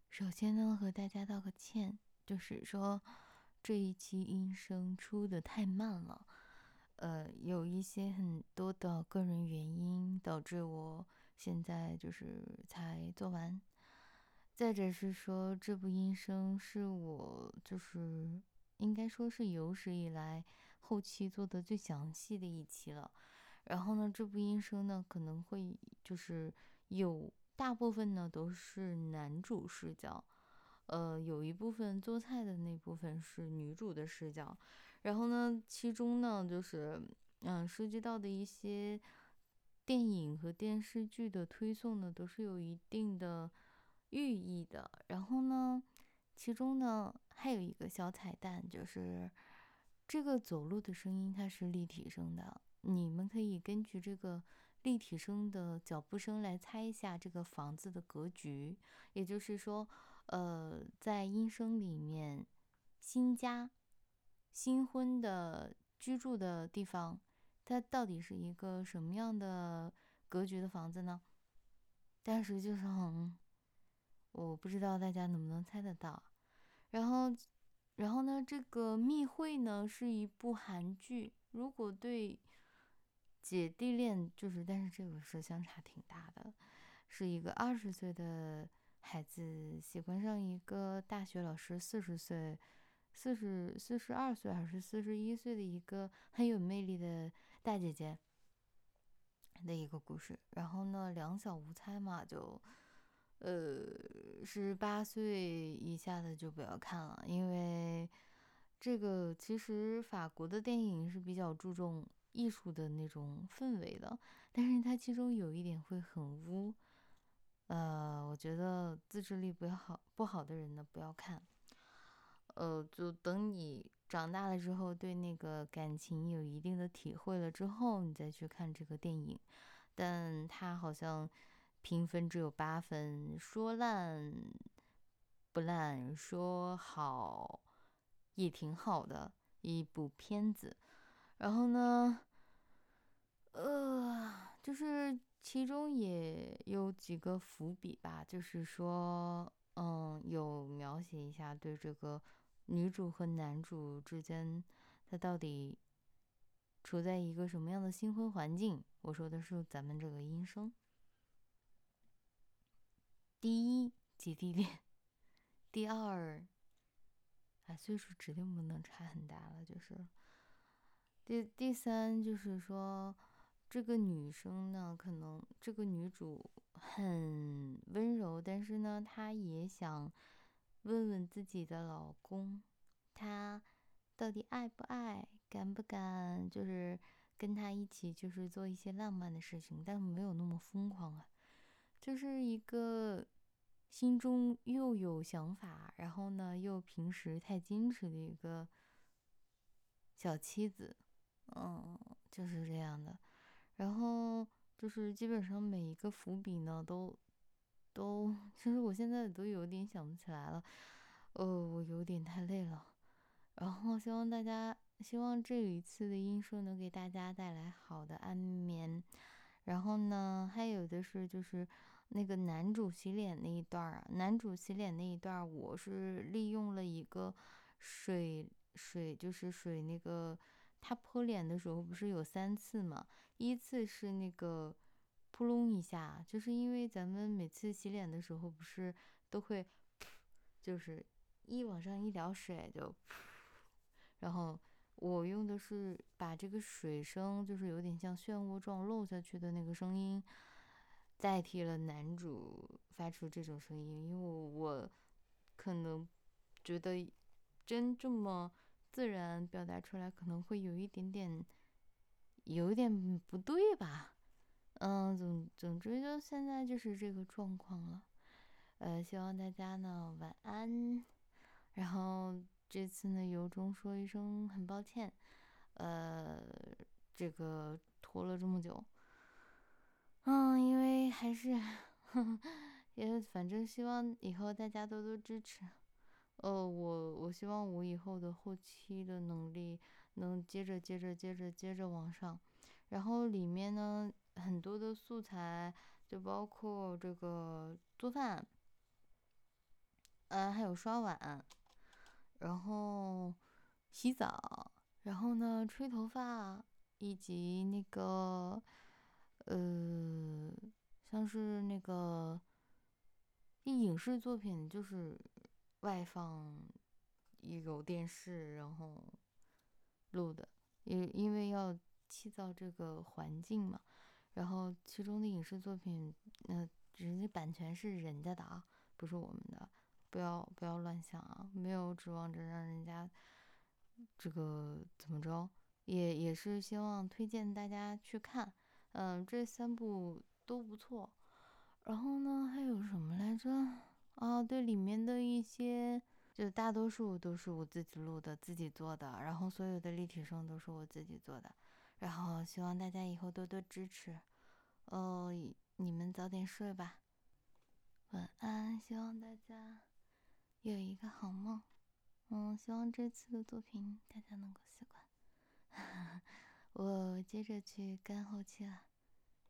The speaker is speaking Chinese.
首先呢，和大家道个歉，就是说这一期音声出的太慢了，有一些很多的个人原因导致我现在就是才做完。再者是说，这部音声是我就是应该说是有史以来后期做的最详细的一期了。然后呢，这部音声呢可能会就是有大部分呢都是男主视角，有一部分做菜的那部分是女主的视角。然后呢，其中呢就是涉及到的一些电影和电视剧的推送呢，都是有一定的寓意的。然后呢，其中呢还有一个小彩蛋，就是这个走路的声音它是立体声的，你们可以根据这个立体声的脚步声来猜一下这个房子的格局。也就是说，在音声里面，新家、新婚的居住的地方，它到底是一个什么样的格局的房子呢？但实际上，我不知道大家能不能猜得到。然后，呢，这个《密会》呢是一部韩剧，如果对姐弟恋但是这个是相差挺大的，是一个20岁的孩子喜欢上一个大学老师40岁、42岁还是41岁的一个很有魅力的大姐姐的一个故事。然后呢，两小无猜嘛，就18岁以下的就不要看了，因为这个其实法国的电影是比较注重艺术的那种氛围的，但是它其中有一点会很污，我觉得自制力不好的人呢不要看，就等你长大了之后，对那个感情有一定的体会了之后，你再去看这个电影。但它好像评分只有8分，说烂不烂，说好也挺好的一部片子。然后呢，就是其中也有几个伏笔吧，就是说，有描写一下对这个女主和男主之间，他到底处在一个什么样的新婚环境。我说的是咱们这个音声。第一，姐弟恋；第二，岁数指定不能差很大了，就是第三，就是说，这个女生呢，可能这个女主很温柔，但是呢，她也想问问自己的老公，他到底爱不爱，敢不敢，就是跟他一起，就是做一些浪漫的事情，但没有那么疯狂啊。就是一个心中又有想法，然后呢又平时太矜持的一个小妻子，就是这样的。然后就是基本上每一个伏笔呢，其实我现在都有点想不起来了，我有点太累了。然后希望这一次的音数能给大家带来好的安眠。然后呢，还有的是就是那个男主洗脸那一段儿啊，男主洗脸那一段儿，我是利用了一个就是水那个他泼脸的时候不是有3次嘛，一次是那个扑隆一下，就是因为咱们每次洗脸的时候不是都会就是往上一撩水就然后我用的是把这个水声，就是有点像漩涡状漏下去的那个声音，代替了男主发出这种声音，因为我可能觉得真这么自然表达出来，可能会有一点不对吧？总之就现在就是这个状况了。希望大家呢晚安。然后这次呢，由衷说一声很抱歉，呃，这个拖了这么久，因为还是，也反正希望以后大家多多支持。我希望我以后的后期的能力能接着往上，然后里面呢很多的素材就包括这个做饭。 还有刷碗，然后洗澡，然后呢吹头发，以及那个呃，像是那个影视作品，就是外放有电视，然后录的，因为要砌造这个环境嘛。然后其中的影视作品，人家版权是人家的啊，不是我们的，不要乱想啊，没有指望着让人家这个怎么着，也是希望推荐大家去看，这3部都不错。然后呢，还有什么来着？哦，对，里面的一些，就大多数都是我自己录的、自己做的，然后所有的立体声都是我自己做的。然后希望大家以后多多支持。哦，你们早点睡吧，晚安。希望大家有一个好梦。希望这次的作品大家能够喜欢。我接着去干后期了。